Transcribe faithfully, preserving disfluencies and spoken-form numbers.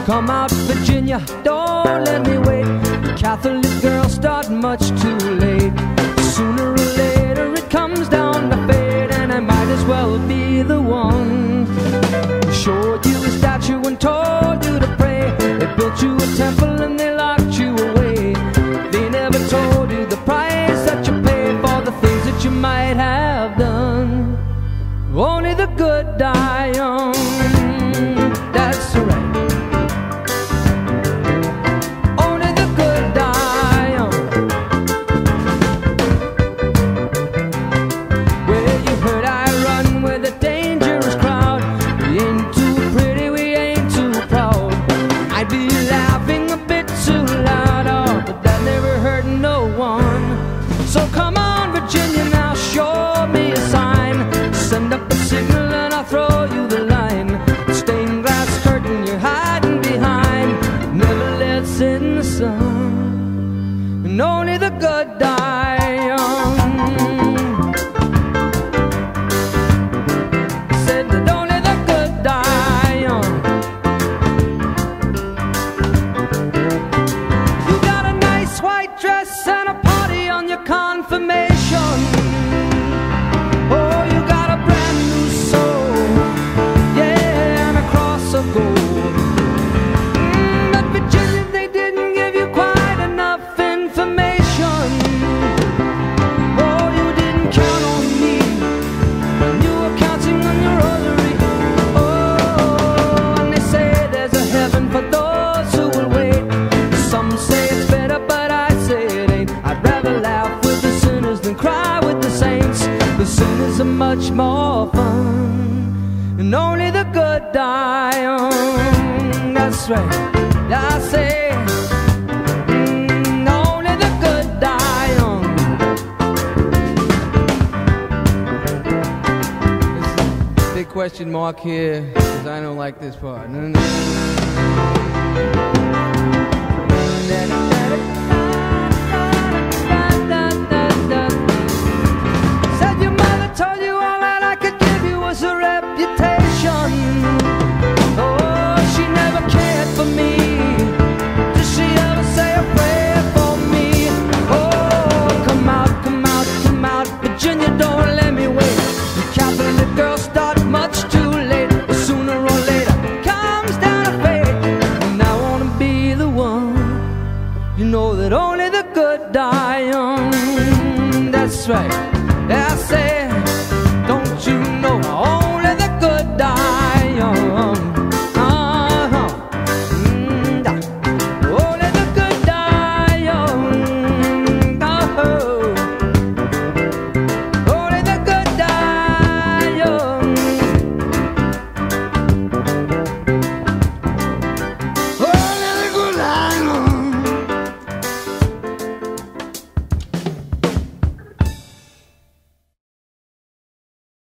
Come out, Virginia, don't let me wait. The Catholic girls start much too late. Sooner or later it comes down to fate, and I might as well be the one. Showed you a statue and told you to pray. They built you a temple and they locked you away. They never told you the price that you pay for the things that you might have done. Only the good die young. That's right. So come on, Virginia, now show me a sign. Send up a signal and I'll throw you the line. Stained glass curtain you're hiding behind never lets in the sun. And only the good die young. Said that only the good die young. You got a nice white dress and a your confirmation. Oh, you got a brand new soul, yeah, and a cross of gold. Mm, but Virginia, they didn't give you quite enough information. Oh, you didn't count on me, you were counting on your rosary. Oh, and they say there's a heaven for those who will wait. Some say it's better, but I say it ain't. I'd rather laugh with the sinners than cry with the saints. The sinners are much more fun, and only the good die young. That's right, I say, mm, only the good die young. There's a big question mark here, because I don't like this part. You know that only the good die young. That's right.